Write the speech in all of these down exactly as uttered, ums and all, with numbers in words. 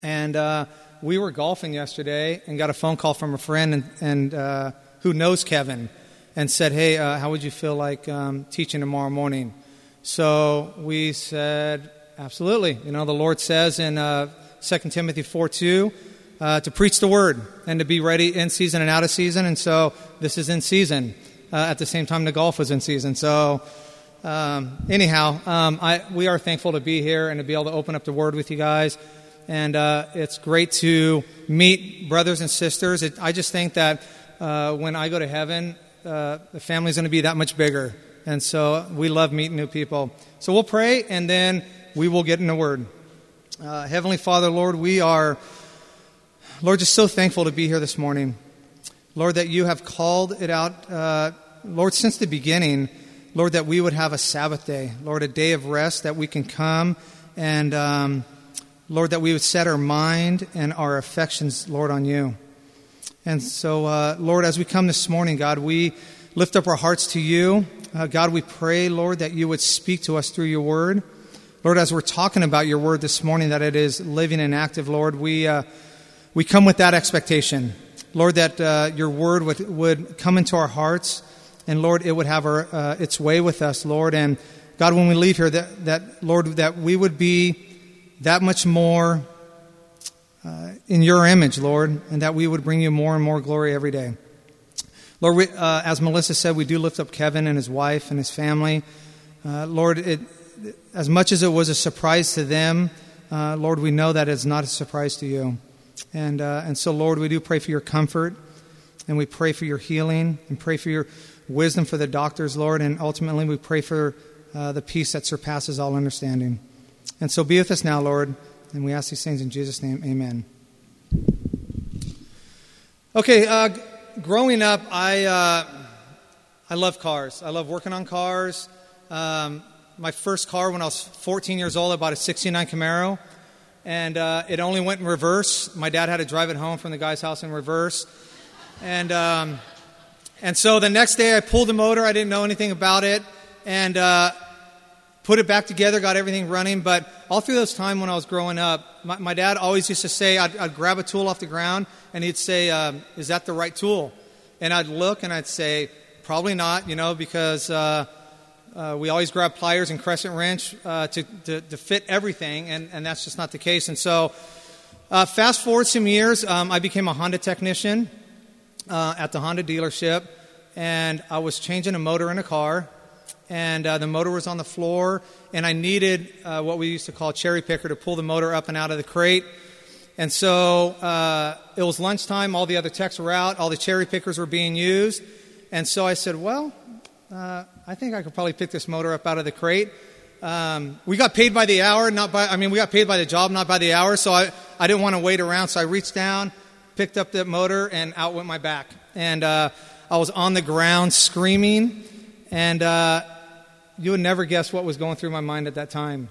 And uh, we were golfing yesterday and got a phone call from a friend and, and uh, who knows Kevin and said, hey, uh, how would you feel like um, teaching tomorrow morning? So we said, absolutely. You know, the Lord says in uh, Second Timothy four two uh, to preach the word and to be ready in season and out of season. And so this is in season. Uh, at the same time, the golf was in season. So um, anyhow, um, I, we are thankful to be here and to be able to open up the word with you guys. And uh, it's great to meet brothers and sisters. It, I just think that uh, when I go to heaven, uh, the family's going to be that much bigger. And so we love meeting new people. So we'll pray, and then we will get in the word. Uh, Heavenly Father, Lord, we are, Lord, just so thankful to be here this morning. Lord, that you have called it out, uh, Lord, since the beginning, Lord, that we would have a Sabbath day. Lord, a day of rest that we can come and... Um, Lord, that we would set our mind and our affections, Lord, on you. And so, uh, Lord, as we come this morning, God, we lift up our hearts to you. Uh, God, we pray, Lord, that you would speak to us through your word. Lord, as we're talking about your word this morning, that it is living and active, Lord, we uh, we come with that expectation. Lord, that uh, your word would, would come into our hearts, and, Lord, it would have our, uh, its way with us, Lord. And, God, when we leave here, that, that Lord, that we would be that much more uh, in your image, Lord, and that we would bring you more and more glory every day. Lord, we, uh, as Melissa said, we do lift up Kevin and his wife and his family. Uh, Lord, it, as much as it was a surprise to them, uh, Lord, we know that it's not a surprise to you. And, uh, and so, Lord, we do pray for your comfort, and we pray for your healing, and pray for your wisdom for the doctors, Lord, and ultimately we pray for uh, the peace that surpasses all understanding. And so be with us now, Lord, and we ask these things in Jesus' name, amen. Okay, uh, g- growing up, I uh, I love cars. I love working on cars. Um, my first car when I was fourteen years old, I bought a sixty-nine Camaro, and uh, it only went in reverse. My dad had to drive it home from the guy's house in reverse. And, um, and so the next day I pulled the motor. I didn't know anything about it, and... Uh, put it back together, got everything running. But all through those time when I was growing up, my, my dad always used to say, I'd, I'd grab a tool off the ground, and he'd say, um, is that the right tool? And I'd look, and I'd say, probably not, you know, because uh, uh, we always grab pliers and crescent wrench uh, to, to, to fit everything, and, and that's just not the case. And so uh, fast forward some years, um, I became a Honda technician uh, at the Honda dealership, and I was changing a motor in a car. And uh, the motor was on the floor, and I needed uh, what we used to call a cherry picker to pull the motor up and out of the crate. And so uh, it was lunchtime. All the other techs were out. All the cherry pickers were being used. And so I said, well, uh, I think I could probably pick this motor up out of the crate. Um, we got paid by the hour, not by, I mean, we got paid by the job, not by the hour. So I, I didn't want to wait around. So I reached down, picked up the motor, and out went my back. And uh, I was on the ground screaming. And uh, you would never guess what was going through my mind at that time.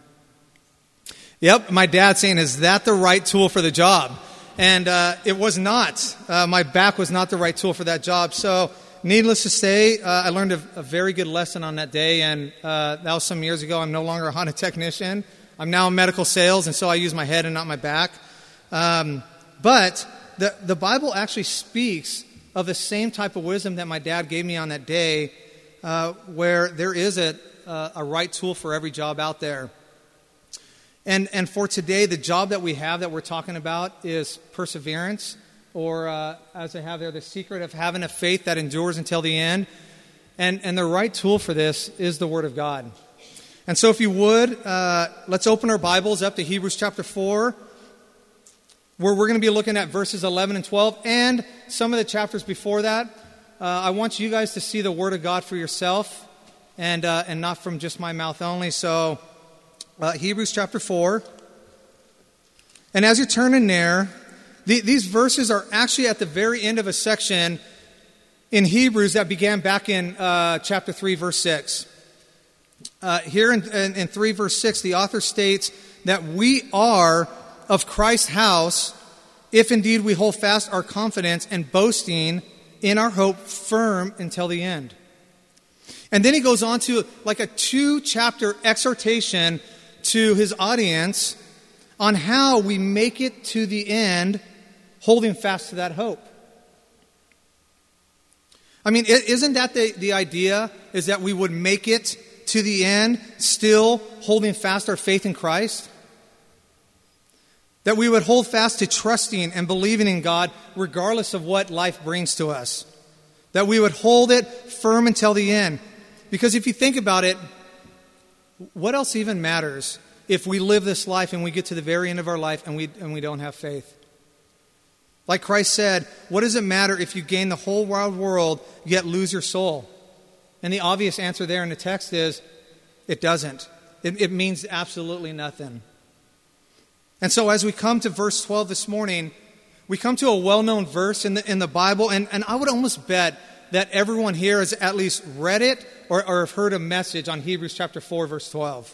Yep, my dad saying, is that the right tool for the job? And uh, it was not. Uh, my back was not the right tool for that job. So needless to say, uh, I learned a, a very good lesson on that day. And uh, that was some years ago. I'm no longer a Honda technician. I'm now in medical sales, and so I use my head and not my back. Um, but the, the Bible actually speaks of the same type of wisdom that my dad gave me on that day, Uh, where there is a, uh, a right tool for every job out there. And and for today, the job that we have that we're talking about is perseverance, or uh, as I have there, the secret of having a faith that endures until the end. And, and the right tool for this is the Word of God. And so if you would, uh, let's open our Bibles up to Hebrews chapter four, where we're going to be looking at verses eleven and twelve, and some of the chapters before that. Uh, I want you guys to see the Word of God for yourself, and uh, and not from just my mouth only. So, uh, Hebrews chapter four. And as you're turning there, the, these verses are actually at the very end of a section in Hebrews that began back in uh, chapter three, verse six. Uh, here in, in, in three, verse six, the author states that we are of Christ's house, if indeed we hold fast our confidence and boasting in our hope firm until the end. And then he goes on to like a two-chapter exhortation to his audience on how we make it to the end, holding fast to that hope. I mean, isn't that the, the idea, is that we would make it to the end, still holding fast our faith in Christ? That we would hold fast to trusting and believing in God regardless of what life brings to us. That we would hold it firm until the end. Because if you think about it, what else even matters if we live this life and we get to the very end of our life and we and we don't have faith? Like Christ said, what does it matter if you gain the whole wide world yet lose your soul? And the obvious answer there in the text is, it doesn't. It, it means absolutely nothing. And so as we come to verse twelve this morning, we come to a well-known verse in the in the Bible, and, and I would almost bet that everyone here has at least read it or, or have heard a message on Hebrews chapter four, verse twelve.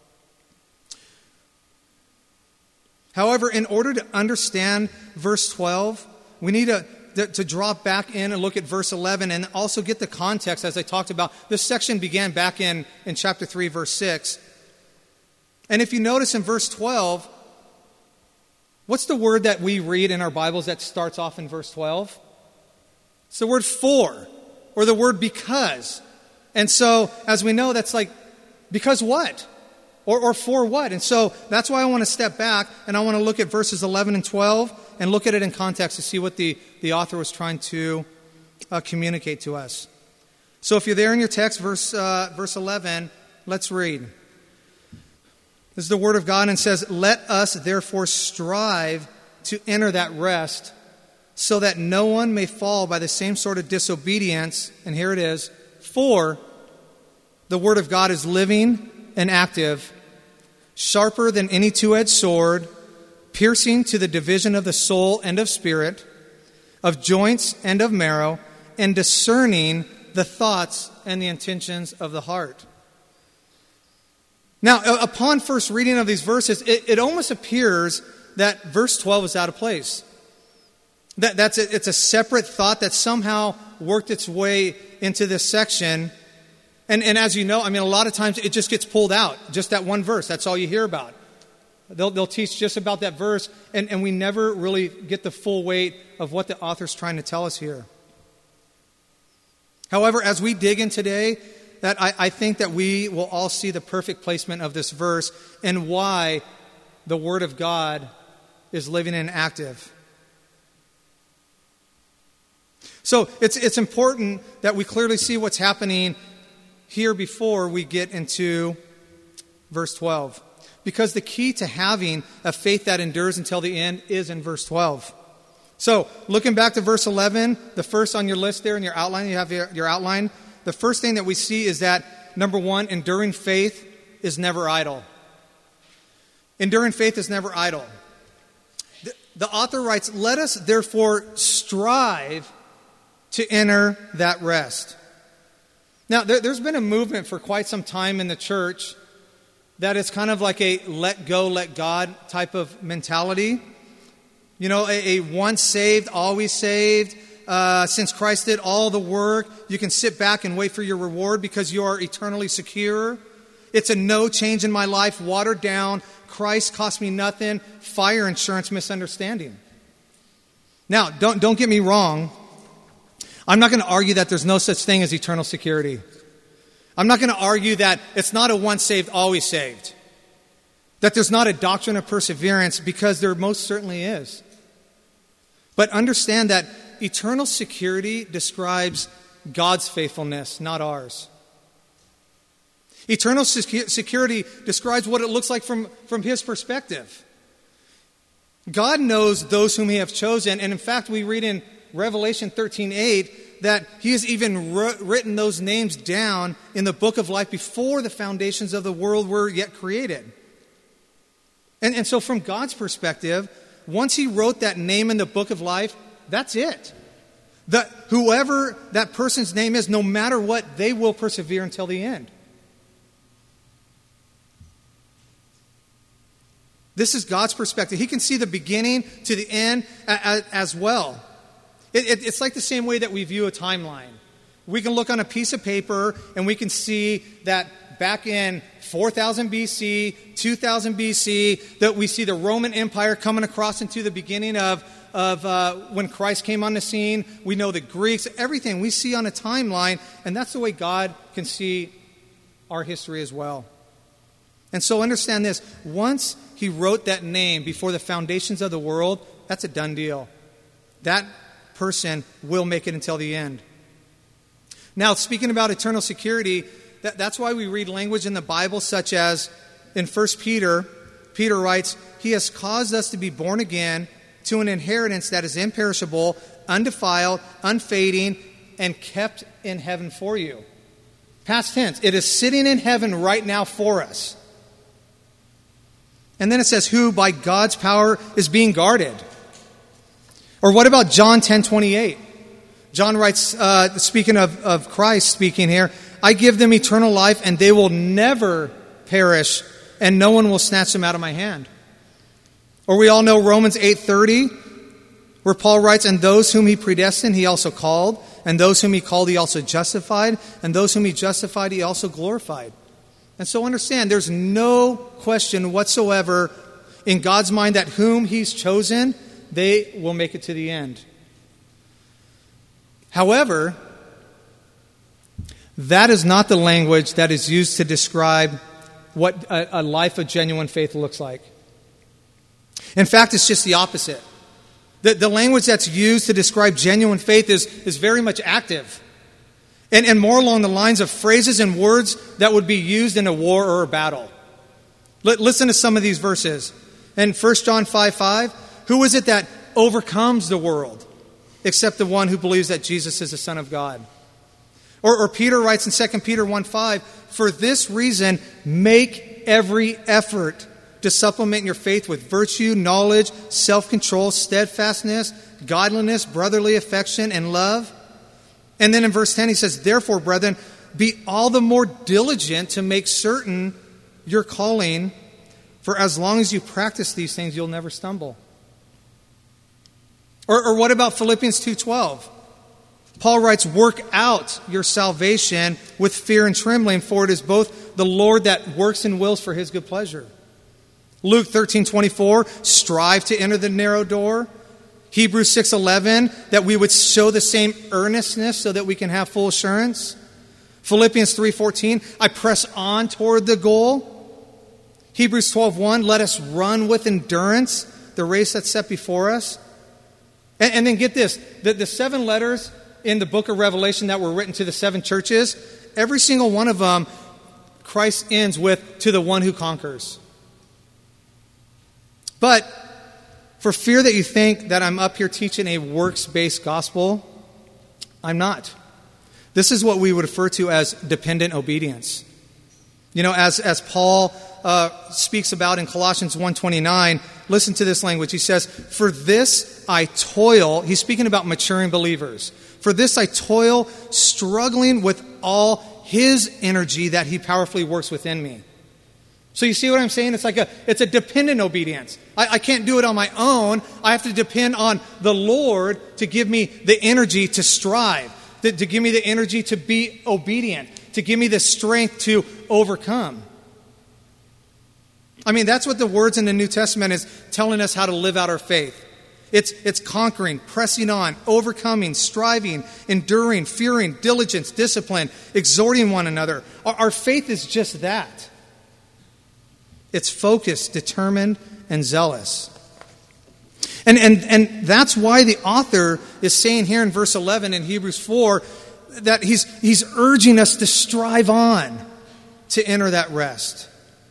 However, in order to understand verse twelve, we need to, to, to drop back in and look at verse eleven and also get the context, as I talked about. This section began back in, in chapter three, verse six. And if you notice in verse twelve, what's the word that we read in our Bibles that starts off in verse twelve? It's the word for, or the word because. And so, as we know, that's like, because what? Or, or for what? And so, that's why I want to step back, and I want to look at verses eleven and twelve, and look at it in context to see what the, the author was trying to uh, communicate to us. So, if you're there in your text, verse, uh, verse eleven, let's read. This is the word of God, and it says, "Let us therefore strive to enter that rest, so that no one may fall by the same sort of disobedience." And here it is. "For the word of God is living and active, sharper than any two-edged sword, piercing to the division of the soul and of spirit, of joints and of marrow, and discerning the thoughts and the intentions of the heart." Now, upon first reading of these verses, it, it almost appears that verse twelve is out of place. That, that's a, it's a separate thought that somehow worked its way into this section. And, and as you know, I mean, a lot of times it just gets pulled out. Just that one verse. That's all you hear about. They'll, they'll teach just about that verse, and, and we never really get the full weight of what the author's trying to tell us here. However, as we dig in today, that I, I think that we will all see the perfect placement of this verse and why the Word of God is living and active. So it's it's important that we clearly see what's happening here before we get into verse twelve. Because the key to having a faith that endures until the end is in verse twelve. So, looking back to verse eleven, the first on your list there in your outline, you have your, your outline. The first thing that we see is that, number one, enduring faith is never idle. Enduring faith is never idle. The, the author writes, "Let us therefore strive to enter that rest." Now, there, there's been a movement for quite some time in the church that is kind of like a let go, let God type of mentality. You know, a, a once saved, always saved. Uh, since Christ did all the work, you can sit back and wait for your reward because you are eternally secure. It's a no change in my life, watered down. Christ cost me nothing. Fire insurance misunderstanding. Now, don't don't get me wrong. I'm not going to argue that there's no such thing as eternal security. I'm not going to argue that it's not a once saved, always saved. That there's not a doctrine of perseverance, because there most certainly is. But understand that eternal security describes God's faithfulness, not ours. Eternal security describes what it looks like from, from His perspective. God knows those whom He has chosen, and in fact we read in Revelation thirteen eight that He has even written those names down in the book of life before the foundations of the world were yet created. And, and so from God's perspective, once He wrote that name in the book of life, that's it. That whoever that person's name is, no matter what, they will persevere until the end. This is God's perspective. He can see the beginning to the end as well. It, it, it's like the same way that we view a timeline. We can look on a piece of paper and we can see that that back in four thousand B C, two thousand B C, that we see the Roman Empire coming across into the beginning of, of uh, when Christ came on the scene. We know the Greeks, everything we see on a timeline, and that's the way God can see our history as well. And so understand this, once he wrote that name before the foundations of the world, that's a done deal. That person will make it until the end. Now, speaking about eternal security, that, that's why we read language in the Bible such as in First Peter, Peter writes, "He has caused us to be born again to an inheritance that is imperishable, undefiled, unfading, and kept in heaven for you." Past tense, it is sitting in heaven right now for us. And then it says, who by God's power is being guarded. Or what about John ten twenty-eight? John writes, uh, speaking of, of Christ speaking here, "I give them eternal life, and they will never perish, and no one will snatch them out of my hand." Or we all know Romans eight thirty, where Paul writes, "And those whom he predestined, he also called. And those whom he called, he also justified. And those whom he justified, he also glorified." And so understand, there's no question whatsoever in God's mind that whom he's chosen, they will make it to the end. However, that is not the language that is used to describe what a, a life of genuine faith looks like. In fact, it's just the opposite. The, the language that's used to describe genuine faith is, is very much active. And, and more along the lines of phrases and words that would be used in a war or a battle. L- listen to some of these verses. In First John five five, "Who is it that overcomes the world except the one who believes that Jesus is the Son of God?" Or, or Peter writes in Second Peter one five, "For this reason, make every effort to supplement your faith with virtue, knowledge, self-control, steadfastness, godliness, brotherly affection, and love." And then in verse ten he says, "Therefore, brethren, be all the more diligent to make certain your calling, for as long as you practice these things, you'll never stumble." Or, or what about Philippians two twelve? Paul writes, "Work out your salvation with fear and trembling, for it is both the Lord that works and wills for his good pleasure." Luke thirteen twenty-four, "Strive to enter the narrow door." Hebrews six eleven, that we would show the same earnestness so that we can have full assurance. Philippians three fourteen, "I press on toward the goal." Hebrews twelve one, "Let us run with endurance the race that's set before us." And, and then get this, the, the seven letters in the book of Revelation that were written to the seven churches, every single one of them, Christ ends with, "To the one who conquers." But for fear that you think that I'm up here teaching a works-based gospel, I'm not. This is what we would refer to as dependent obedience. You know, as, as Paul uh, speaks about in Colossians one twenty-nine, listen to this language. He says, "For this I toil," he's speaking about maturing believers. "For this I toil, struggling with all his energy that he powerfully works within me." So you see what I'm saying? It's like a it's a dependent obedience. I, I can't do it on my own. I have to depend on the Lord to give me the energy to strive, to, to give me the energy to be obedient, to give me the strength to overcome. I mean, that's what the words in the New Testament is telling us how to live out our faith. It's, it's conquering, pressing on, overcoming, striving, enduring, fearing, diligence, discipline, exhorting one another. Our, our faith is just that. It's focused, determined, and zealous. And, and, and that's why the author is saying here in verse eleven in Hebrews four that he's, he's urging us to strive on to enter that rest.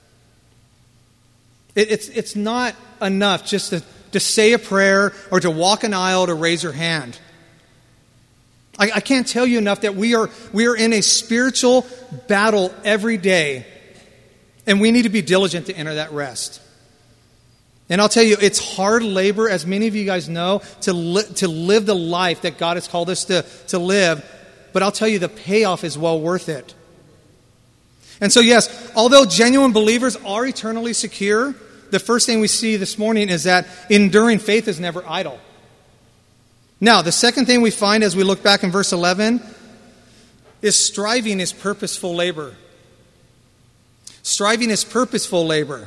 It, it's, it's not enough just to, to say a prayer or to walk an aisle or to raise your hand. I, I can't tell you enough that we are, we are in a spiritual battle every day. And we need to be diligent to enter that rest. And I'll tell you, it's hard labor, as many of you guys know, to, li- to live the life that God has called us to, to live. But I'll tell you, the payoff is well worth it. And so, yes, although genuine believers are eternally secure, the first thing we see this morning is that enduring faith is never idle. Now, the second thing we find as we look back in verse eleven is striving is purposeful labor. Striving is purposeful labor.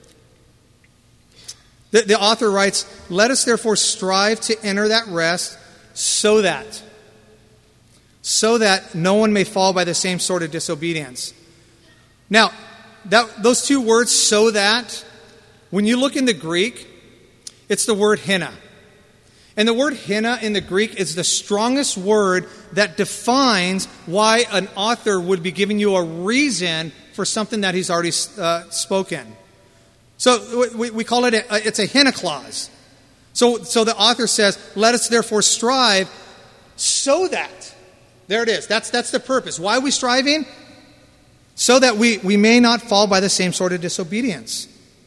The, the author writes, "Let us therefore strive to enter that rest so that, so that no one may fall by the same sort of disobedience." Now, that, those two words, "so that," when you look in the Greek, it's the word hina. And the word hina in the Greek is the strongest word that defines why an author would be giving you a reason for something that he's already uh, spoken. So we, we call it, a, it's a hina clause. So, so the author says, "Let us therefore strive so that," there it is, that's, that's the purpose. Why are we striving? So that we, we may not fall by the same sort of disobedience.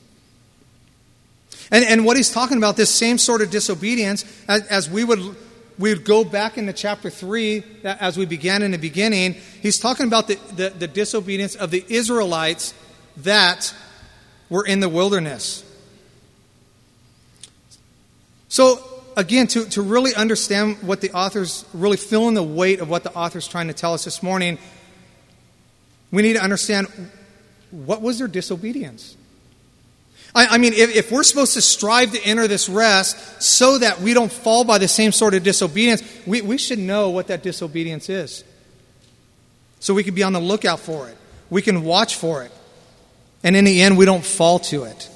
And, and what he's talking about, this same sort of disobedience, as, as we would we would go back into chapter three, as we began in the beginning, he's talking about the, the, the disobedience of the Israelites that were in the wilderness. So, again, to, to really understand what the author's, really feeling the weight of what the author's trying to tell us this morning, we need to understand, what was their disobedience? I mean, if, if we're supposed to strive to enter this rest so that we don't fall by the same sort of disobedience, we, we should know what that disobedience is. So we can be on the lookout for it. We can watch for it. And in the end, we don't fall to it.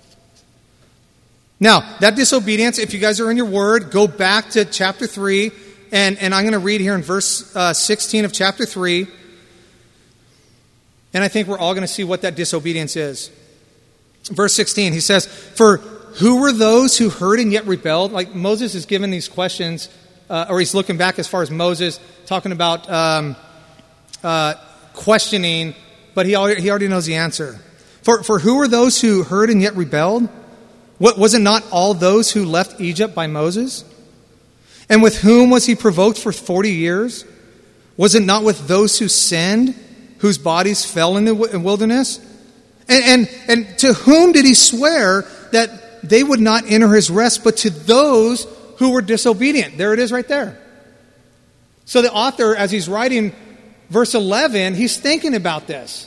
Now, that disobedience, if you guys are in your word, go back to chapter three. And, and I'm going to read here in verse uh, sixteen of chapter three. And I think we're all going to see what that disobedience is. Verse sixteen, he says, "For who were those who heard and yet rebelled?" Like Moses is given these questions, uh, or he's looking back as far as Moses, talking about um, uh, questioning, but he already, he already knows the answer. For, for who were those who heard and yet rebelled? What, was it not all those who left Egypt by Moses? And with whom was he provoked for forty years? Was it not with those who sinned, whose bodies fell in the wilderness? And, and, and to whom did he swear that they would not enter his rest, but to those who were disobedient? There it is right there. So the author, as he's writing verse eleven, he's thinking about this.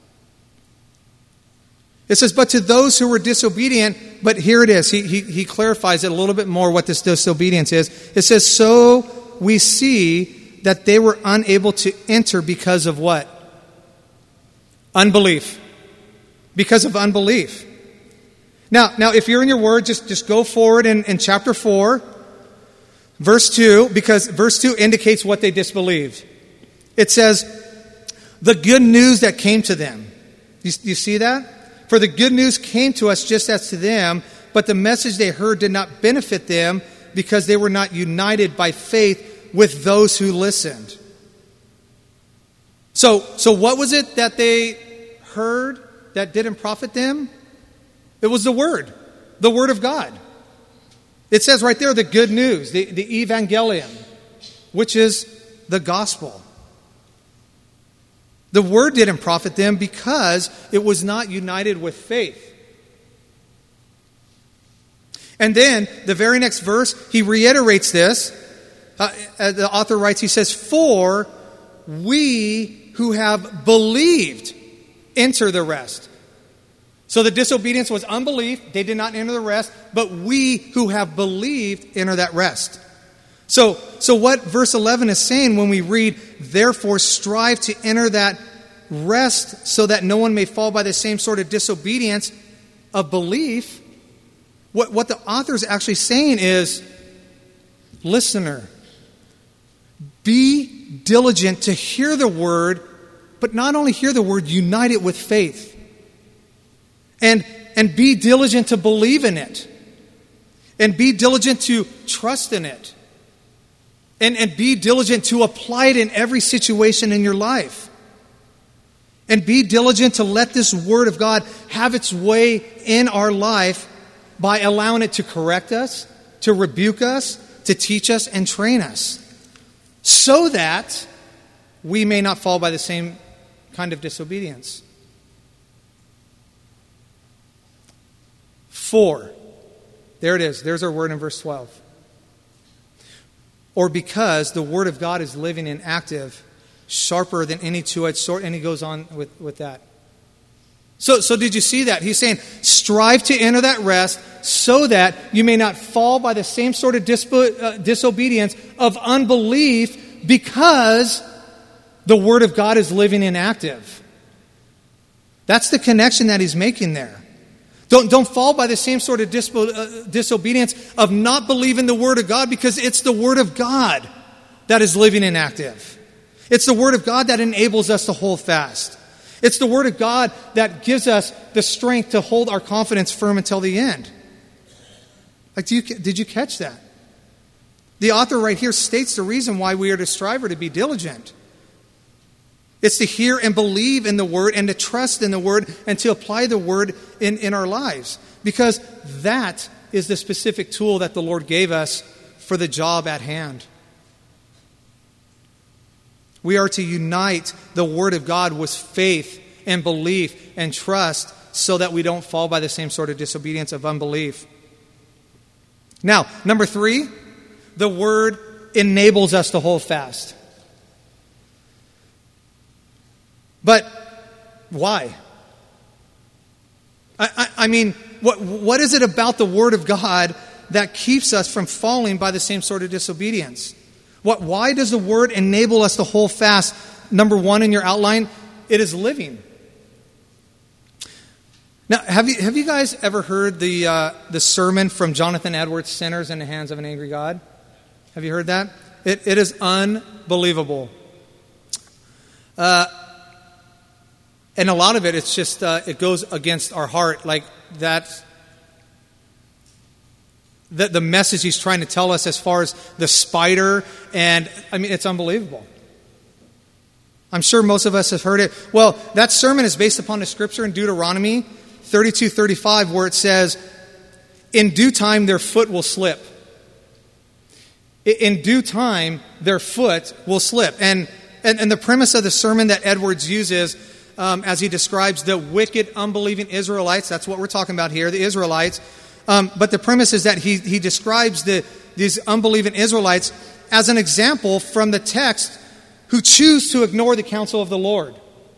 It says, "But to those who were disobedient," but here it is. He, he, he clarifies it a little bit more what this disobedience is. It says, "So we see that they were unable to enter because of" what? Unbelief. Because of unbelief. Now, now, if you're in your word, just, just go forward in, in chapter four, verse two, because verse two indicates what they disbelieved. It says, "The good news that came to them." You, you see that? "For the good news came to us just as to them, but the message they heard did not benefit them because they were not united by faith with those who listened." So, so what was it that they heard that didn't profit them? It was the Word, the Word of God. It says right there, the good news, the, the evangelium, which is the gospel. The Word didn't profit them because it was not united with faith. And then, the very next verse, he reiterates this. Uh, the author writes, he says, "For we who have believed enter the rest." So the disobedience was unbelief. They did not enter the rest. But we who have believed enter that rest. So, so what verse eleven is saying when we read, "Therefore strive to enter that rest so that no one may fall by the same sort of disobedience of belief," what, what the author is actually saying is, listener, be diligent to hear the word, but not only hear the word, unite it with faith. And, and be diligent to believe in it. And be diligent to trust in it. And, and be diligent to apply it in every situation in your life. And be diligent to let this Word of God have its way in our life by allowing it to correct us, to rebuke us, to teach us and train us. So that we may not fall by the same kind of disobedience. For, there it is. There's our word in verse twelve. Or because the Word of God is living and active, sharper than any two-edged sword. And he goes on with, with that. So, so did you see that? He's saying, strive to enter that rest so that you may not fall by the same sort of dispo, uh, disobedience of unbelief, because the Word of God is living and active. That's the connection that he's making there. Don't, don't fall by the same sort of dispo, uh, disobedience of not believing the Word of God, because it's the Word of God that is living and active. It's the Word of God that enables us to hold fast. It's the Word of God that gives us the strength to hold our confidence firm until the end. Like, do you, did you catch that? The author right here states the reason why we are to strive or to be diligent. It's to hear and believe in the Word and to trust in the Word and to apply the Word in, in our lives. Because that is the specific tool that the Lord gave us for the job at hand. We are to unite the Word of God with faith and belief and trust so that we don't fall by the same sort of disobedience of unbelief. Now, number three, the Word enables us to hold fast. But why? I, I, I mean, what, what is it about the Word of God that keeps us from falling by the same sort of disobedience? What, why does the Word enable us to hold fast? Number one in your outline, it is living. Now, have you have you guys ever heard the uh, the sermon from Jonathan Edwards, Sinners in the Hands of an Angry God? Have you heard that? It, it is unbelievable. Uh, and a lot of it, it's just, uh, it goes against our heart. Like that, the, the message he's trying to tell us as far as the spider. And, I mean, it's unbelievable. I'm sure most of us have heard it. Well, that sermon is based upon the scripture in Deuteronomy thirty-two thirty-five, where it says, in due time their foot will slip. In due time their foot will slip. And and, and the premise of the sermon that Edwards uses, um, as he describes the wicked, unbelieving Israelites, that's what we're talking about here, the Israelites. Um, but the premise is that he, he describes the, these unbelieving Israelites as an example from the text who choose to ignore the counsel of the Lord.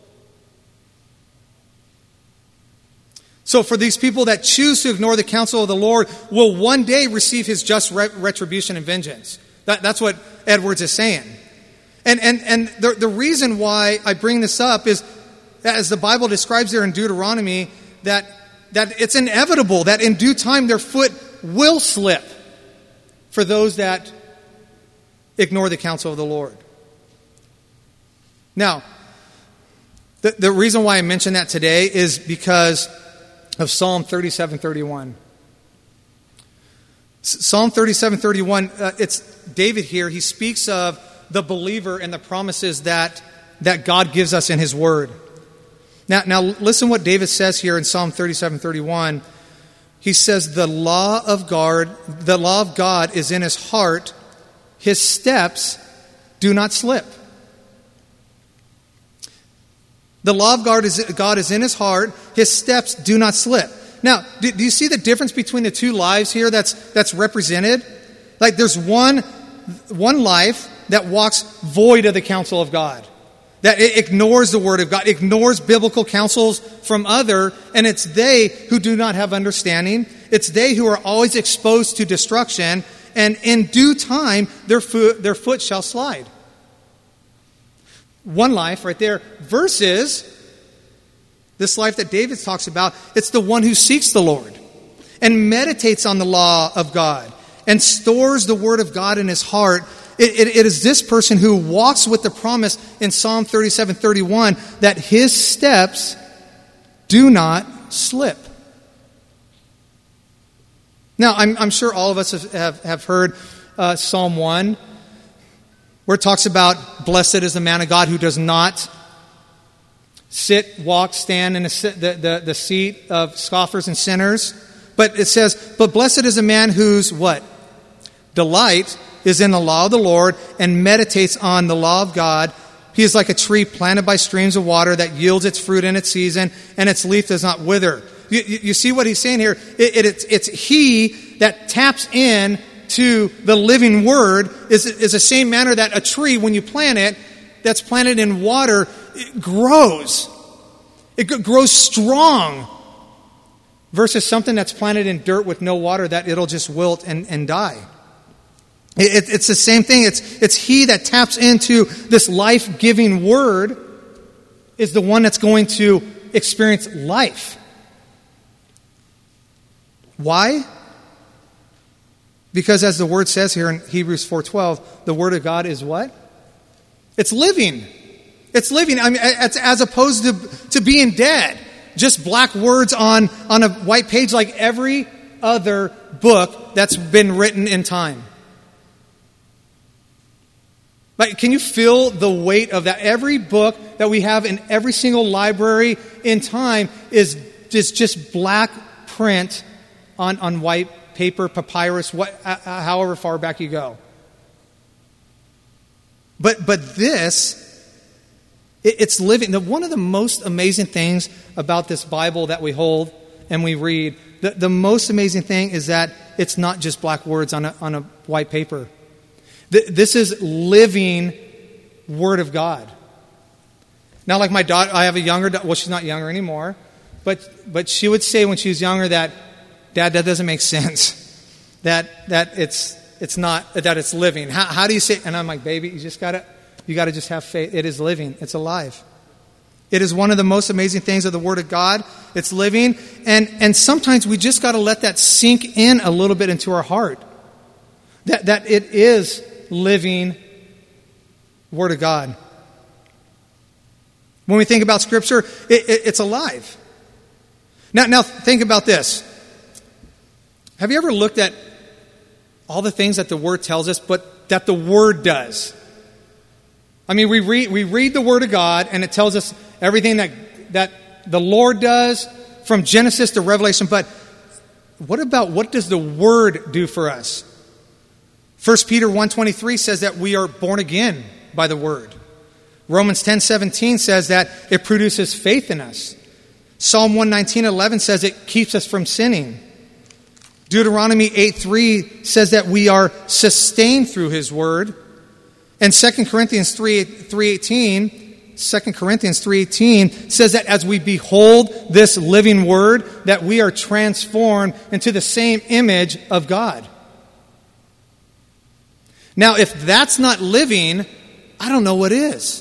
So for these people that choose to ignore the counsel of the Lord will one day receive his just retribution and vengeance. That, that's what Edwards is saying. And and and the, the reason why I bring this up is, as the Bible describes there in Deuteronomy, that, that it's inevitable that in due time their foot will slip for those that ignore the counsel of the Lord. Now, the, the reason why I mention that today is because of Psalm thirty-seven thirty-one. Psalm thirty-seven thirty-one, uh, it's David here. He speaks of the believer and the promises that, that God gives us in his word. Now, now listen what David says here in Psalm thirty-seven thirty-one. He says, the law of God, the law of God is in his heart. His steps do not slip. The law of God is, God is in his heart. His steps do not slip. Now, do, do you see the difference between the two lives here that's that's represented? Like there's one, one life that walks void of the counsel of God. That it ignores the word of God, ignores biblical counsels from other, and it's they who do not have understanding. It's they who are always exposed to destruction, and in due time their foot, their foot shall slide. One life right there versus this life that David talks about. It's the one who seeks the Lord and meditates on the law of God and stores the word of God in his heart. It, it, it is this person who walks with the promise in Psalm thirty-seven thirty-one that his steps do not slip. Now, I'm, I'm sure all of us have, have, have heard uh, Psalm one, where it talks about, blessed is the man of God who does not sit, walk, stand in the, the, the, the seat of scoffers and sinners. But it says, but blessed is a man whose, what? Delight is in the law of the Lord and meditates on the law of God. He is like a tree planted by streams of water that yields its fruit in its season, and its leaf does not wither. You, you, you see what he's saying here? It, it, it's, it's he that taps in to the living word is, is the same manner that a tree, when you plant it, that's planted in water, it grows. It g- grows strong versus something that's planted in dirt with no water that it'll just wilt and, and die. It, it, it's the same thing. It's, it's he that taps into this life-giving word is the one that's going to experience life. Why? Because as the word says here in Hebrews four twelve, the word of God is what? It's living. It's living. I mean, as, as opposed to, to being dead. Just black words on, on a white page like every other book that's been written in time. Like, can you feel the weight of that? Every book that we have in every single library in time is just, just black print on, on white paper, papyrus, what, uh, however far back you go. But but this, it, it's living. The, one of the most amazing things about this Bible that we hold and we read, the, the most amazing thing is that it's not just black words on a, on a white paper. The, this is living Word of God. Now, like my daughter, I have a younger daughter. Well, she's not younger anymore. But but she would say when she was younger that, Dad, that doesn't make sense. That that it's it's not that it's living. How how do you say? And I'm like, baby, you just gotta you gotta just have faith. It is living. It's alive. It is one of the most amazing things of the Word of God. It's living, and and sometimes we just gotta let that sink in a little bit into our heart. That that it is living Word of God. When we think about Scripture, it, it, it's alive. Now, now think about this. Have you ever looked at all the things that the Word tells us, but that the Word does? I mean, we read we read the Word of God, and it tells us everything that that the Lord does from Genesis to Revelation. But what about what does the Word do for us? First Peter one twenty-three says that we are born again by the Word. Romans ten seventeen says that it produces faith in us. Psalm one nineteen eleven says it keeps us from sinning. Deuteronomy eight three says that we are sustained through His Word. And Second Corinthians three eighteen, Second Corinthians three eighteen says that as we behold this living Word, that we are transformed into the same image of God. Now, if that's not living, I don't know what is.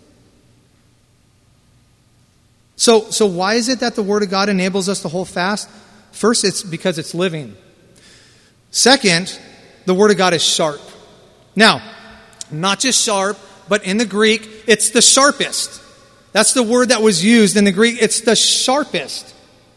So, so why is it that the Word of God enables us to hold fast? First, it's because it's living. Second, the Word of God is sharp. Now, not just sharp, but in the Greek, it's the sharpest. That's the word that was used in the Greek. It's the sharpest.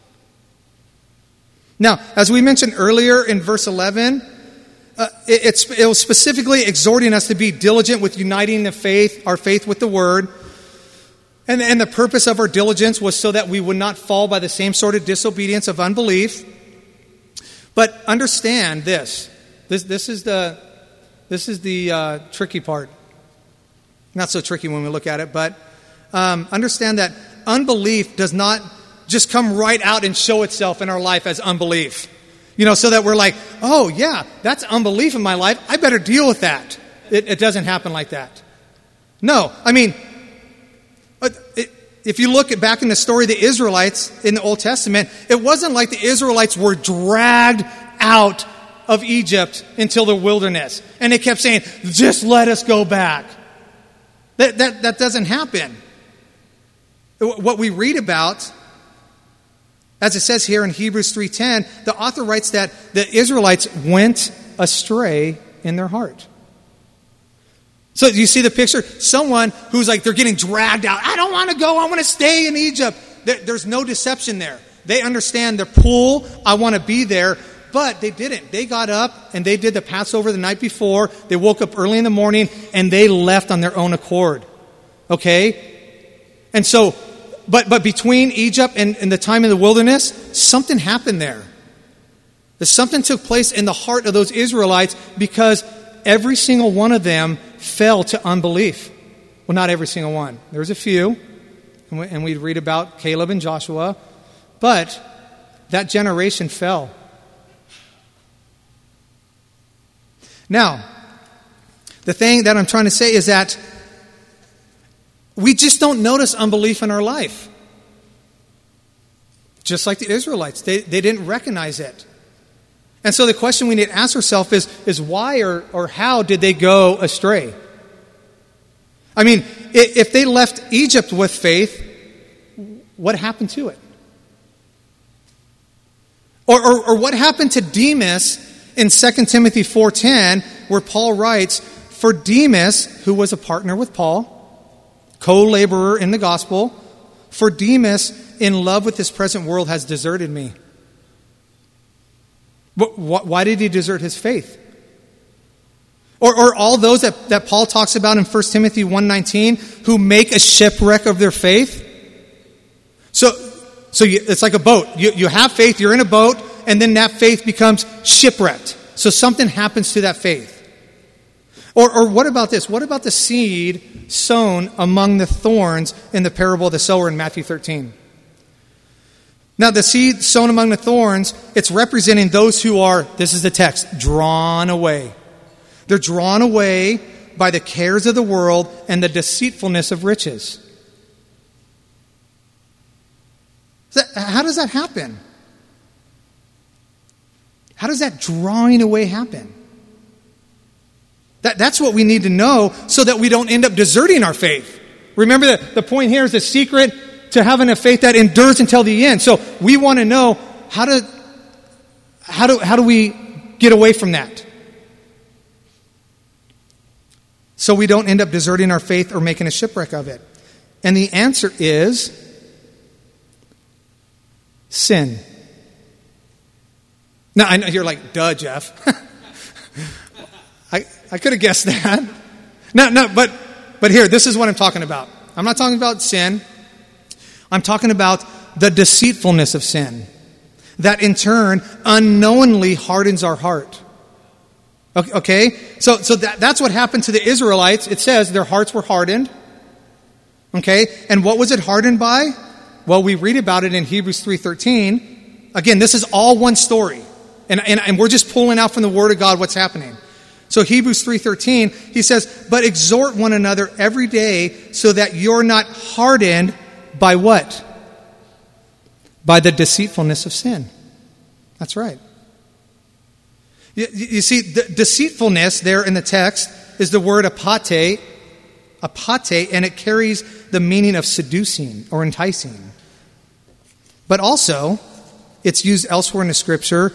Now, as we mentioned earlier in verse eleven, uh, it, it's, it was specifically exhorting us to be diligent with uniting the faith, our faith with the Word. And, and the purpose of our diligence was so that we would not fall by the same sort of disobedience of unbelief. But understand this. This, this is the, this is the uh, tricky part. Not so tricky when we look at it, but um, understand that unbelief does not just come right out and show itself in our life as unbelief. You know, so that we're like, oh yeah, that's unbelief in my life. I better deal with that. It, it doesn't happen like that. No, I mean, if you look at back in the story of the Israelites in the Old Testament, it wasn't like the Israelites were dragged out of Egypt until the wilderness. And they kept saying, just let us go back. That, that, that doesn't happen. What we read about, as it says here in Hebrews three ten, the author writes that the Israelites went astray in their heart. So do you see the picture? Someone who's like, they're getting dragged out. I don't want to go. I want to stay in Egypt. There's no deception there. They understand the pull. I want to be there. But they didn't. They got up and they did the Passover the night before. They woke up early in the morning and they left on their own accord. Okay? And so, but but between Egypt and, and the time in the wilderness, something happened there. There's something took place in the heart of those Israelites because every single one of them fell to unbelief. Well, not every single one. There was a few, and we, and we read about Caleb and Joshua, but that generation fell. Now, the thing that I'm trying to say is that we just don't notice unbelief in our life. Just like the Israelites, they, they didn't recognize it. And so the question we need to ask ourselves is, is why or, or how did they go astray? I mean, if they left Egypt with faith, what happened to it? Or, or, or what happened to Demas in Second Timothy four ten, where Paul writes, "For Demas, who was a partner with Paul, co-laborer in the gospel, for Demas, in love with this present world, has deserted me." But why did he desert his faith? Or, or all those that, that Paul talks about in First Timothy one nineteen, who make a shipwreck of their faith? So, so you, it's like a boat. You, you have faith, you're in a boat, and then that faith becomes shipwrecked. So something happens to that faith. Or, or what about this? What about the seed sown among the thorns in the parable of the sower in Matthew thirteen? Now, the seed sown among the thorns, it's representing those who are, this is the text, drawn away. They're drawn away by the cares of the world and the deceitfulness of riches. How does that happen? How does that drawing away happen? That, that's what we need to know so that we don't end up deserting our faith. Remember that the point here is the secret to having a faith that endures until the end. So we want to know how to how do how do we get away from that? So we don't end up deserting our faith or making a shipwreck of it. And the answer is sin. Now I know you're like, duh, Jeff. I I could have guessed that. No, no, but but here, this is what I'm talking about. I'm not talking about sin. I'm talking about the deceitfulness of sin that in turn unknowingly hardens our heart. Okay? So, so that, that's what happened to the Israelites. It says their hearts were hardened. Okay? And what was it hardened by? Well, we read about it in Hebrews three thirteen. Again, this is all one story. And, and, and we're just pulling out from the Word of God what's happening. So Hebrews three thirteen, he says, "But exhort one another every day so that you're not hardened by what? By the deceitfulness of sin." That's right. You, you see, the deceitfulness there in the text is the word apate, apate, and it carries the meaning of seducing or enticing. But also, it's used elsewhere in the Scripture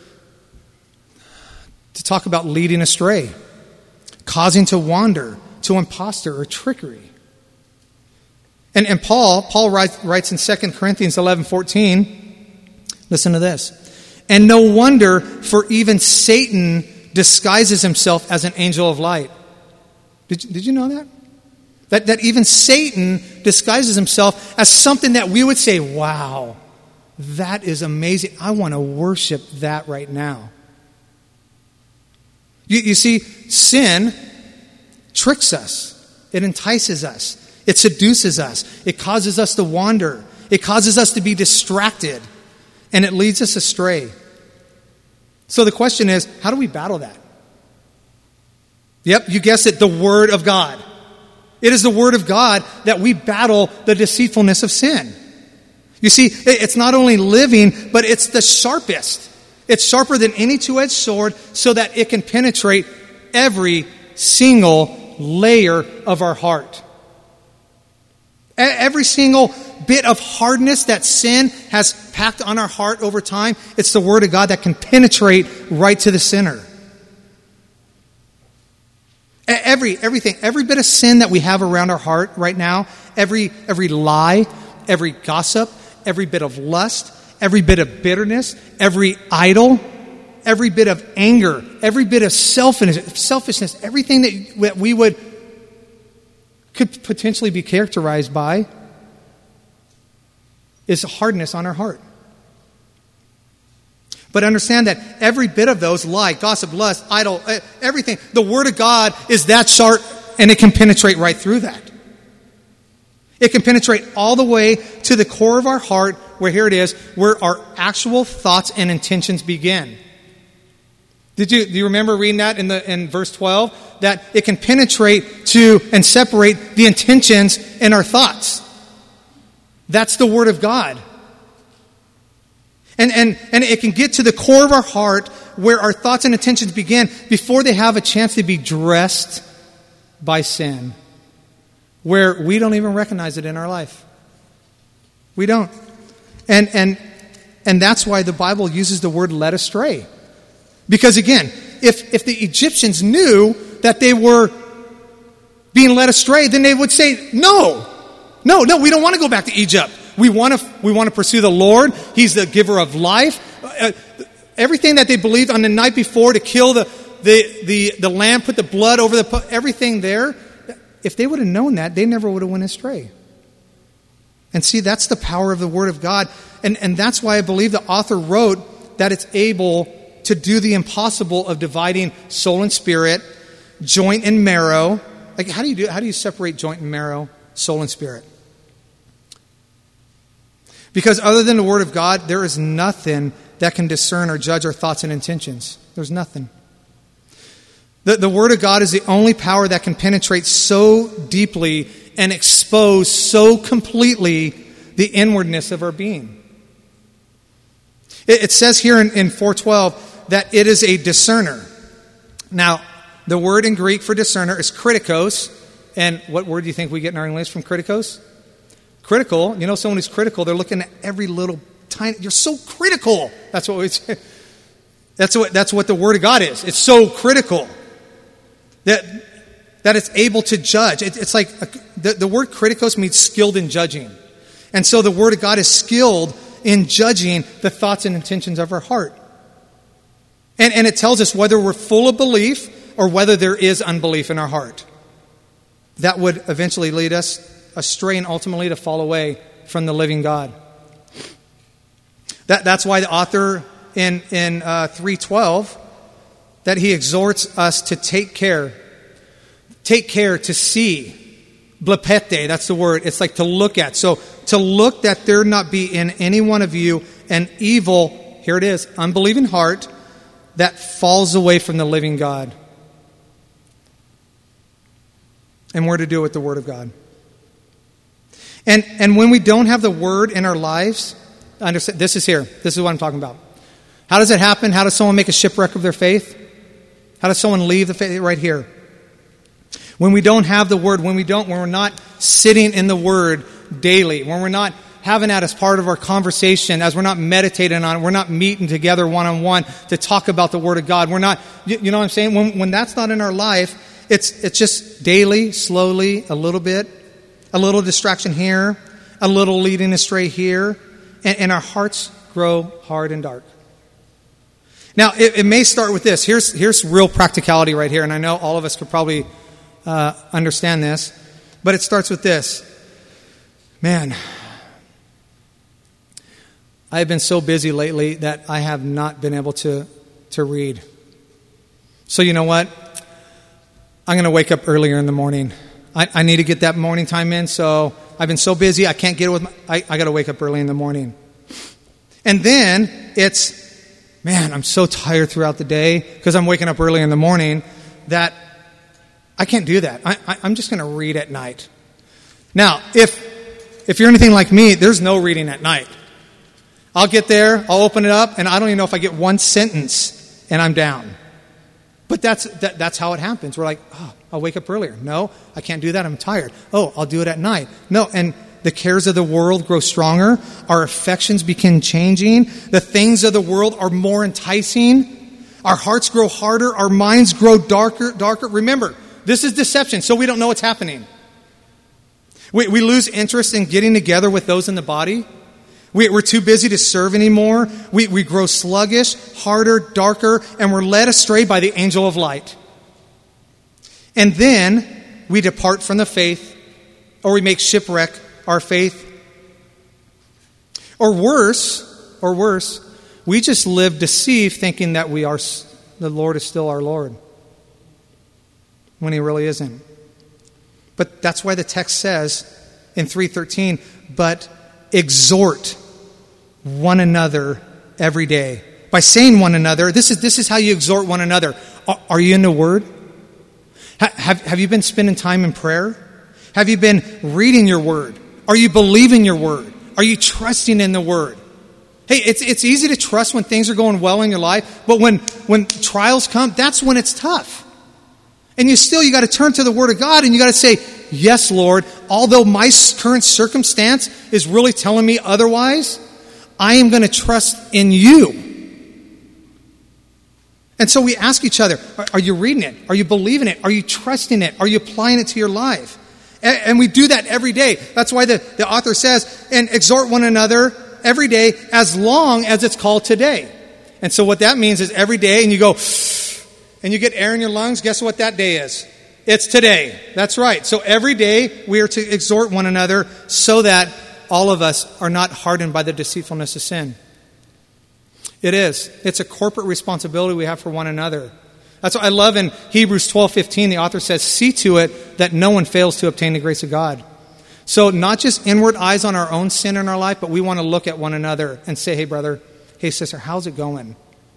to talk about leading astray, causing to wander, to imposture or trickery. And, and Paul, Paul writes, writes in Second Corinthians eleven fourteen, listen to this. "And no wonder, for even Satan disguises himself as an angel of light." Did you, did you know that? that? That even Satan disguises himself as something that we would say, wow, that is amazing. I want to worship that right now. You, you see, sin tricks us. It entices us. It seduces us. It causes us to wander. It causes us to be distracted. And it leads us astray. So the question is, how do we battle that? Yep, you guessed it, the Word of God. It is the Word of God that we battle the deceitfulness of sin. You see, it's not only living, but it's the sharpest. It's sharper than any two-edged sword so that it can penetrate every single layer of our heart. Every single bit of hardness that sin has packed on our heart over time, it's the Word of God that can penetrate right to the center. Every, everything, every bit of sin that we have around our heart right now, every, every lie, every gossip, every bit of lust, every bit of bitterness, every idol, every bit of anger, every bit of selfishness, selfishness, everything that, that we would could potentially be characterized by is hardness on our heart. But understand that every bit of those, lie, gossip, lust, idol, everything, the Word of God is that sharp and it can penetrate right through that. It can penetrate all the way to the core of our heart, where here it is, where our actual thoughts and intentions begin. Did you, do you remember reading that in the in verse twelve? That it can penetrate to and separate the intentions in our thoughts. That's the Word of God. And, and, and it can get to the core of our heart where our thoughts and intentions begin before they have a chance to be dressed by sin, where we don't even recognize it in our life. We don't. And, and, and that's why the Bible uses the word led astray. Because again, if, if the Egyptians knew that they were being led astray, then they would say, no, no, no, we don't want to go back to Egypt. We want to, we want to pursue the Lord. He's the giver of life. Uh, everything that they believed on the night before to kill the, the, the, the lamb, put the blood over the, everything there. If they would have known that, they never would have went astray. And see, that's the power of the Word of God. And, and that's why I believe the author wrote that it's able to do the impossible of dividing soul and spirit, joint and marrow. Like, how do you do? How do you separate joint and marrow, soul and spirit? Because other than the Word of God, there is nothing that can discern or judge our thoughts and intentions. There's nothing. The, the Word of God is the only power that can penetrate so deeply and expose so completely the inwardness of our being. It, it says here in, in four twelve that it is a discerner. Now, the word in Greek for discerner is kritikos. And what word do you think we get in our English from kritikos? Critical. You know, someone who's critical, they're looking at every little tiny, you're so critical. That's what we say. That's what, that's what the Word of God is. It's so critical that, that it's able to judge. It, it's like, a, the, the word kritikos means skilled in judging. And so the Word of God is skilled in judging the thoughts and intentions of our heart. And, and it tells us whether we're full of belief or whether there is unbelief in our heart. That would eventually lead us astray and ultimately to fall away from the living God. That, that's why the author in, in uh, three twelve, that he exhorts us to take care. Take care to see. Blepete, that's the word. It's like to look at. So to look that there not be in any one of you an evil, here it is, unbelieving heart that falls away from the living God. And we're to do it with the Word of God. And and when we don't have the Word in our lives, understand, this is here. This is what I'm talking about. How does it happen? How does someone make a shipwreck of their faith? How does someone leave the faith? Right here. When we don't have the Word, when we don't, when we're not sitting in the Word daily, when we're not having that as part of our conversation, as we're not meditating on it, we're not meeting together one-on-one to talk about the Word of God. We're not, you know what I'm saying? When, when that's not in our life, it's it's just daily, slowly, a little bit, a little distraction here, a little leading astray here, and, and our hearts grow hard and dark. Now, it, it may start with this. Here's here's real practicality right here, and I know all of us could probably uh, understand this, but it starts with this. Man, I have been so busy lately that I have not been able to, to read. So you know what? I'm going to wake up earlier in the morning. I, I need to get that morning time in, so I've been so busy, I can't get it with my... I, I got to wake up early in the morning. And then it's, man, I'm so tired throughout the day because I'm waking up early in the morning that I can't do that. I, I, I'm just going to read at night. Now, if if you're anything like me, there's no reading at night. I'll get there, I'll open it up, and I don't even know if I get one sentence, and I'm down. But that's that, that's how it happens. We're like, oh, I'll wake up earlier. No, I can't do that. I'm tired. Oh, I'll do it at night. No, and the cares of the world grow stronger. Our affections begin changing. The things of the world are more enticing. Our hearts grow harder. Our minds grow darker, darker. Remember, this is deception, so we don't know what's happening. We, we lose interest in getting together with those in the body. We, we're too busy to serve anymore. We, we grow sluggish, harder, darker, and we're led astray by the angel of light. And then we depart from the faith, or we make shipwreck our faith. Or worse, or worse, we just live deceived thinking that we are, the Lord is still our Lord, when He really isn't. But that's why the text says in three thirteen, but exhort one another every day. By saying one another, this is this is how you exhort one another. Are, are you in the Word? Ha, have, have you been spending time in prayer? Have you been reading your Word? Are you believing your Word? Are you trusting in the Word? Hey, it's it's easy to trust when things are going well in your life, but when, when trials come, that's when it's tough. And you still, you got to turn to the Word of God and you got to say, yes, Lord, although my current circumstance is really telling me otherwise, I am going to trust in you. And so we ask each other, are, are you reading it? Are you believing it? Are you trusting it? Are you applying it to your life? And, and we do that every day. That's why the, the author says, and exhort one another every day as long as it's called today. And so what that means is every day, and you go, and you get air in your lungs, guess what that day is? It's today. That's right. So every day we are to exhort one another so that all of us are not hardened by the deceitfulness of sin. It is. It's a corporate responsibility we have for one another. That's what I love in Hebrews twelve fifteen. The author says, see to it that no one fails to obtain the grace of God. So not just inward eyes on our own sin in our life, but we want to look at one another and say, hey, brother, hey, sister, how's it going?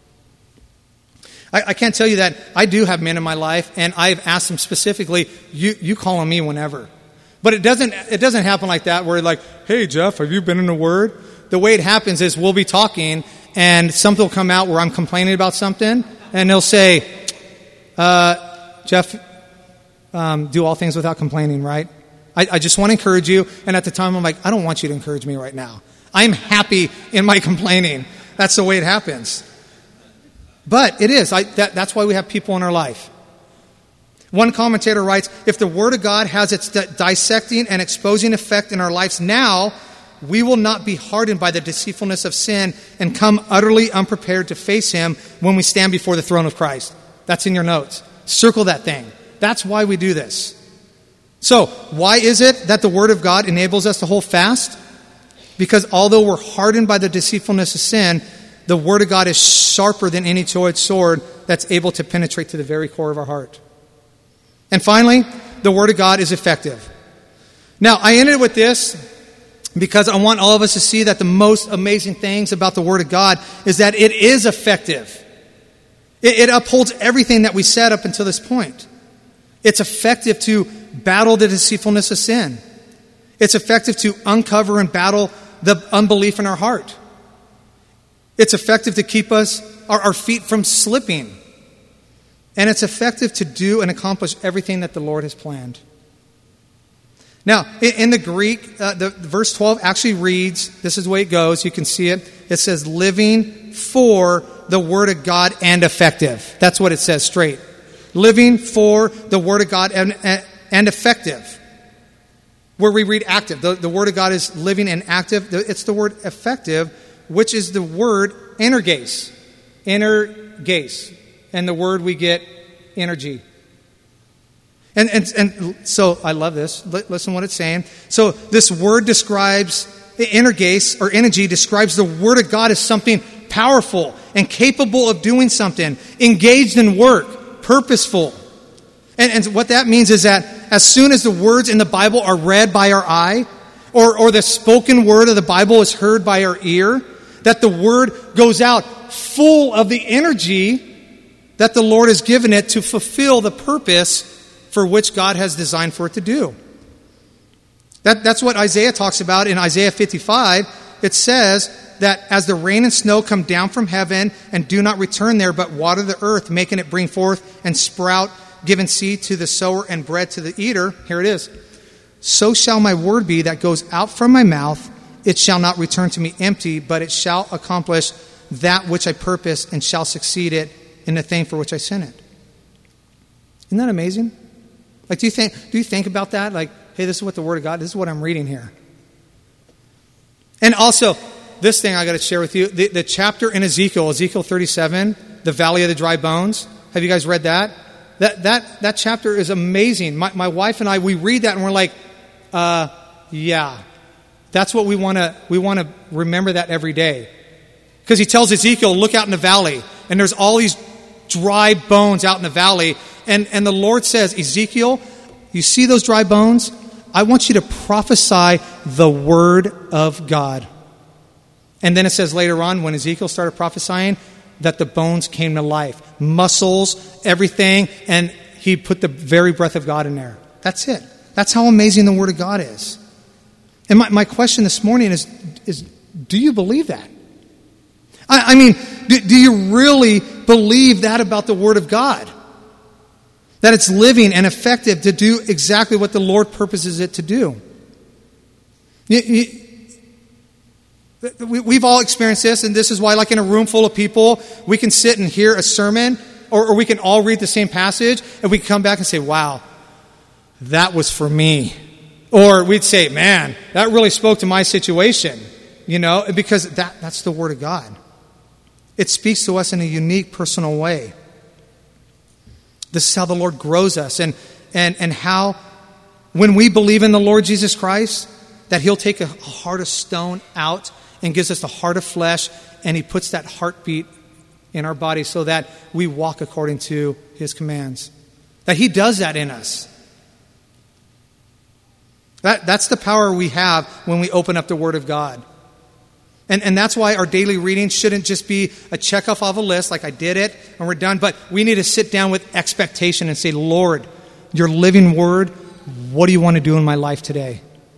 I, I can't tell you that I do have men in my life, and I've asked them specifically, you, you call on me whenever. But it doesn't, it doesn't happen like that where like, hey, Jeff, have you been in the Word? The way it happens is we'll be talking, and something will come out where I'm complaining about something, and they'll say, uh, Jeff, um, do all things without complaining, right? I, I just want to encourage you. And at the time, I'm like, I don't want you to encourage me right now. I'm happy in my complaining. That's the way it happens. But it is. I, that, that's why we have people in our life. One commentator writes, if the Word of God has its di- dissecting and exposing effect in our lives now, we will not be hardened by the deceitfulness of sin and come utterly unprepared to face Him when we stand before the throne of Christ. That's in your notes. Circle that thing. That's why we do this. So, why is it that the Word of God enables us to hold fast? Because although we're hardened by the deceitfulness of sin, the Word of God is sharper than any two-edged sword that's able to penetrate to the very core of our heart. And finally, the Word of God is effective. Now, I ended with this because I want all of us to see that the most amazing things about the Word of God is that it is effective. It, it upholds everything that we said up until this point. It's effective to battle the deceitfulness of sin. It's effective to uncover and battle the unbelief in our heart. It's effective to keep us, our, our feet from slipping. And it's effective to do and accomplish everything that the Lord has planned. Now, in, in the Greek, uh, the, the verse twelve actually reads, this is the way it goes, you can see it. It says, living for the Word of God and effective. That's what it says straight. Living for the Word of God and, and, and effective. Where we read active. The, the Word of God is living and active. It's the word effective, which is the word energes. Energes. And the word we get energy. And, and, and so I love this. Listen what it's saying. So this word describes, energes or energy describes the Word of God as something powerful and capable of doing something, engaged in work, purposeful. And, and what that means is that as soon as the words in the Bible are read by our eye, or, or the spoken word of the Bible is heard by our ear, that the word goes out full of the energy that the Lord has given it to fulfill the purpose for which God has designed for it to do. That, that's what Isaiah talks about in Isaiah fifty-five. It says that as the rain and snow come down from heaven and do not return there, but water the earth, making it bring forth and sprout, giving seed to the sower and bread to the eater. Here it is. So shall my word be that goes out from my mouth. It shall not return to me empty, but it shall accomplish that which I purpose and shall succeed it in the thing for which I sent it. Isn't that amazing? Like, do you think, do you think about that? Like, hey, this is what the Word of God, this is what I'm reading here. And also, this thing I got to share with you, the, the chapter in Ezekiel, Ezekiel thirty-seven, the Valley of the Dry Bones. Have you guys read that? That that that chapter is amazing. My, my wife and I, we read that and we're like, uh, yeah, that's what we want to we want to remember that every day. Because he tells Ezekiel, look out in the valley, and there's all these dry bones out in the valley, and and the Lord says, Ezekiel, you see those dry bones? I want you to prophesy the word of God. And then it says later on, when Ezekiel started prophesying, that the bones came to life. Muscles, everything, and he put the very breath of God in there. That's it. That's how amazing the Word of God is. And my, my question this morning is, is, do you believe that? I, I mean, do, do you really believe that about the Word of God? That it's living and effective to do exactly what the Lord purposes it to do. You, you, we, we've all experienced this, and this is why, like in a room full of people, we can sit and hear a sermon, or, or we can all read the same passage, and we can come back and say, wow, that was for me. Or we'd say, man, that really spoke to my situation. You know, because that, that's the Word of God. It speaks to us in a unique, personal way. This is how the Lord grows us, and, and, and how, when we believe in the Lord Jesus Christ, that He'll take a heart of stone out and gives us the heart of flesh, and He puts that heartbeat in our body so that we walk according to His commands. That He does that in us. That, that's the power we have when we open up the Word of God. And, and that's why our daily reading shouldn't just be a check off of a list, like I did it and we're done. But we need to sit down with expectation and say, Lord, your living Word, what do you want to do in my life today?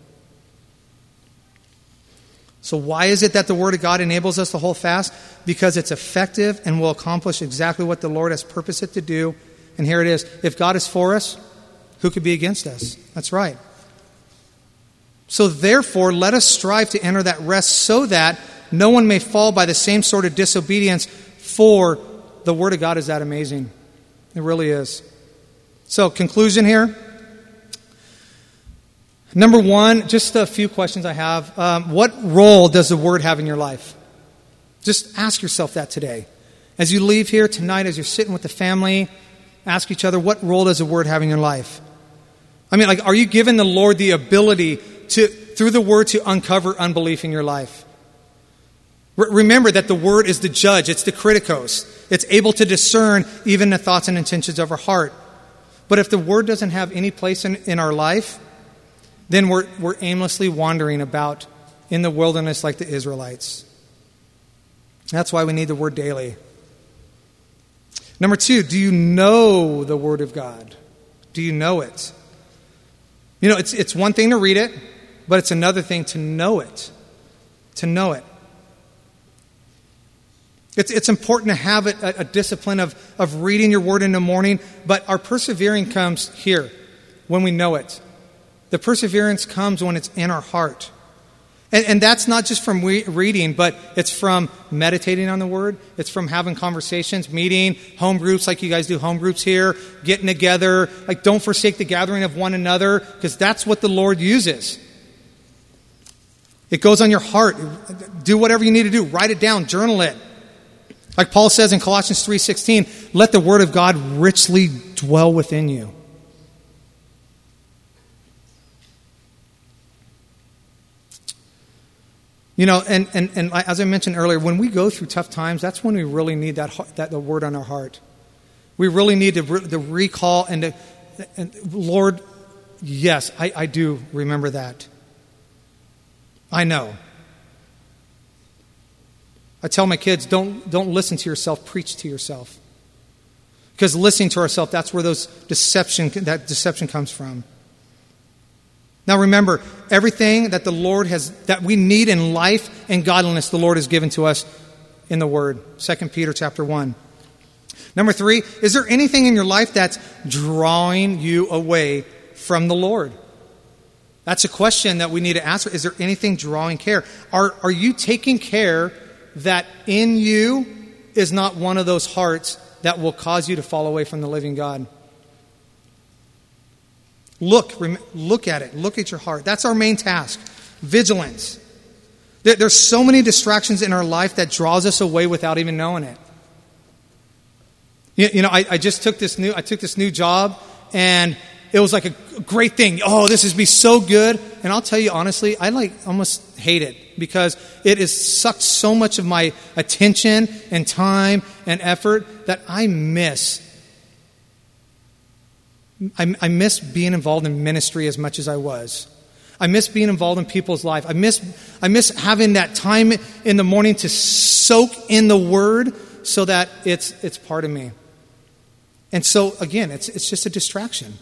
So why is it that the Word of God enables us to hold fast? Because it's effective and will accomplish exactly what the Lord has purposed it to do. And here it is. If God is for us, who could be against us? That's right. So therefore, let us strive to enter that rest so that no one may fall by the same sort of disobedience, for the Word of God is that amazing. It really is. So, conclusion here. Number one, just a few questions I have. Um, what role does the Word have in your life? Just ask yourself that today. As you leave here tonight, as you're sitting with the family, ask each other, what role does the Word have in your life? I mean, like, are you giving the Lord the ability to, through the Word, to uncover unbelief in your life? Re- remember that the Word is the judge. It's the kritikos. It's able to discern even the thoughts and intentions of our heart. But if the Word doesn't have any place in, in our life, then we're, we're aimlessly wandering about in the wilderness like the Israelites. That's why we need the Word daily. Number two, do you know the Word of God? Do you know it? You know, it's it's one thing to read it, but it's another thing to know it. To know it. It's it's important to have a, a discipline of, of reading your Word in the morning, but our persevering comes here, when we know it. The perseverance comes when it's in our heart. And, and that's not just from re- reading, but it's from meditating on the Word. It's from having conversations, meeting, home groups like you guys do home groups here, getting together. Like, don't forsake the gathering of one another, because that's what the Lord uses. It goes on your heart. Do whatever you need to do. Write it down. Journal it. Like Paul says in Colossians three sixteen, let the Word of God richly dwell within you. You know, and, and, and as I mentioned earlier, when we go through tough times, that's when we really need that, that the Word on our heart. We really need to, re, to recall and, to, and Lord, yes, I, I do remember that. I know. I tell my kids, don't, don't listen to yourself, preach to yourself. Because listening to ourselves, that's where those deception, that deception comes from. Now remember, everything that the Lord has, that we need in life and godliness, the Lord has given to us in the Word. Second Peter chapter one. Number three, is there anything in your life that's drawing you away from the Lord? That's a question that we need to answer. Is there anything drawing care? Are, are you taking care that in you is not one of those hearts that will cause you to fall away from the living God? Look, look at it. Look at your heart. That's our main task. Vigilance. There's so many distractions in our life that draws us away without even knowing it. You know, I, I just took this new, I took this new job, and it was like a great thing. Oh, this is be so good. And I'll tell you honestly, I like almost hate it because it has sucked so much of my attention and time and effort that I miss. I, I miss being involved in ministry as much as I was. I miss being involved in people's life. I miss I miss having that time in the morning to soak in the Word so that it's it's part of me. And so again, it's it's just a distraction.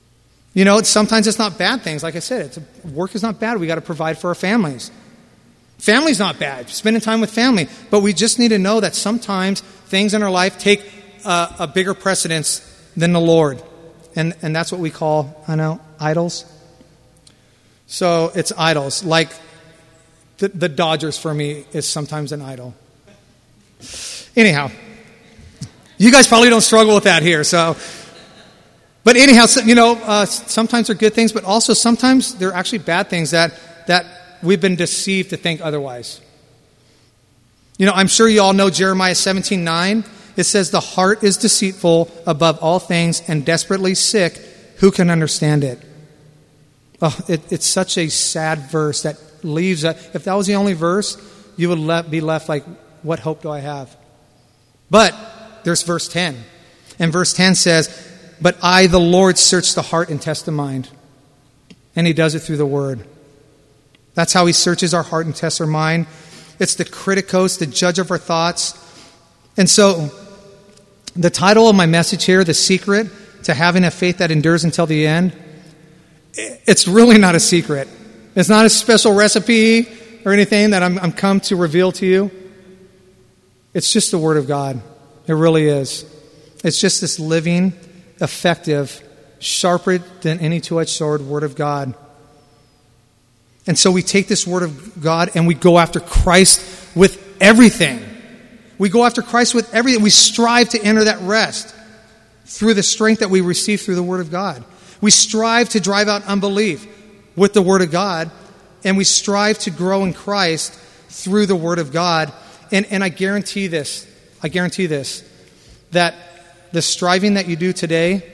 You know, it's, sometimes it's not bad things. Like I said, it's, work is not bad. We got to provide for our families. Family's not bad, spending time with family. But we just need to know that sometimes things in our life take a, a bigger precedence than the Lord. And, and that's what we call, I know, idols. So it's idols. Like the, the Dodgers for me is sometimes an idol. Anyhow, you guys probably don't struggle with that here. So, but anyhow, so, you know, uh, sometimes they're good things, but also sometimes they're actually bad things that that we've been deceived to think otherwise. You know, I'm sure you all know Jeremiah seventeen nine. It says, the heart is deceitful above all things and desperately sick. Who can understand it? Oh, it it's such a sad verse that leaves, a, if that was the only verse, you would le- be left like, what hope do I have? But there's verse ten. And verse ten says, but I, the Lord, search the heart and test the mind. And he does it through the word. That's how he searches our heart and tests our mind. It's the criticos, the judge of our thoughts. And so, the title of my message here, The Secret to Having a Faith That Endures Until the End, it's really not a secret. It's not a special recipe or anything that I'm, I'm come to reveal to you. It's just the Word of God. It really is. It's just this living, effective, sharper than any two-edged sword Word of God. And so we take this Word of God and we go after Christ with everything. We go after Christ with everything. We strive to enter that rest through the strength that we receive through the Word of God. We strive to drive out unbelief with the Word of God. And we strive to grow in Christ through the Word of God. And, and I guarantee this, I guarantee this, that the striving that you do today,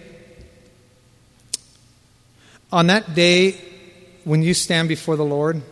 on that day when you stand before the Lord,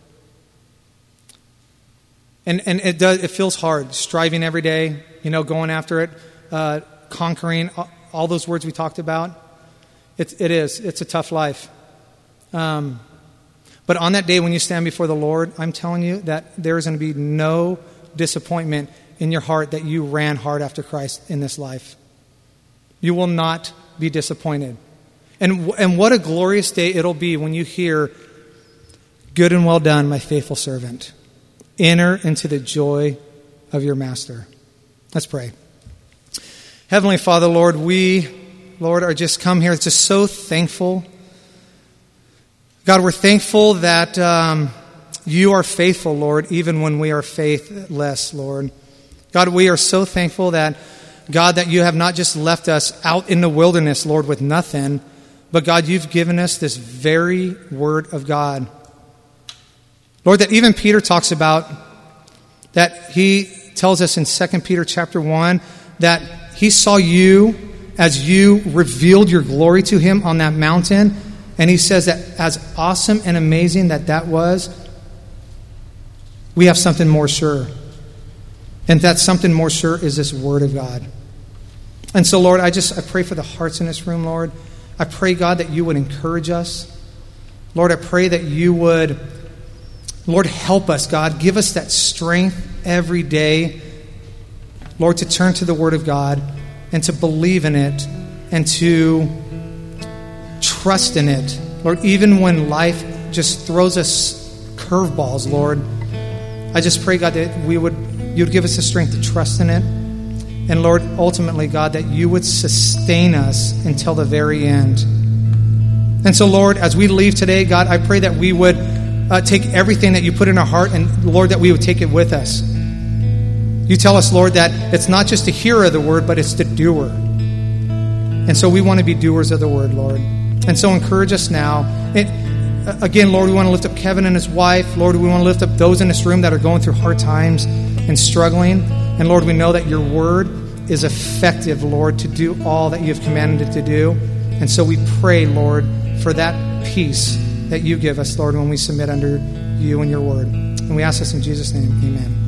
and, and it does, it feels hard, striving every day, you know, going after it, uh, conquering, all those words we talked about. It, it is. It's a tough life. Um, but on that day when you stand before the Lord, I'm telling you that there is going to be no disappointment in your heart that you ran hard after Christ in this life. You will not be disappointed. And, and what a glorious day it'll be when you hear, good and well done, my faithful servant. Enter into the joy of your master. Let's pray. Heavenly Father, Lord, we, Lord, are just come here just so thankful. God, we're thankful that um, you are faithful, Lord, even when we are faithless, Lord. God, we are so thankful that, God, that you have not just left us out in the wilderness, Lord, with nothing, but God, you've given us this very word of God. Lord, that even Peter talks about, that he tells us in Second Peter chapter one, that he saw you as you revealed your glory to him on that mountain. And he says that as awesome and amazing that that was, we have something more sure. And that something more sure is this word of God. And so, Lord, I just I pray for the hearts in this room, Lord. I pray, God, that you would encourage us. Lord, I pray that you would, Lord, help us, God. Give us that strength every day, Lord, to turn to the Word of God and to believe in it and to trust in it. Lord, even when life just throws us curveballs, Lord, I just pray, God, that we would, you would give us the strength to trust in it. And Lord, ultimately, God, that you would sustain us until the very end. And so, Lord, as we leave today, God, I pray that we would uh, take everything that you put in our heart, and Lord, that we would take it with us. You tell us, Lord, that it's not just a hearer of the word, but it's the doer. And so we want to be doers of the word, Lord. And so encourage us now. It, again, Lord, we want to lift up Kevin and his wife. Lord, we want to lift up those in this room that are going through hard times and struggling. And Lord, we know that your word is effective, Lord, to do all that you have commanded it to do. And so we pray, Lord, for that peace that you give us, Lord, when we submit under you and your word. And we ask this in Jesus' name. Amen.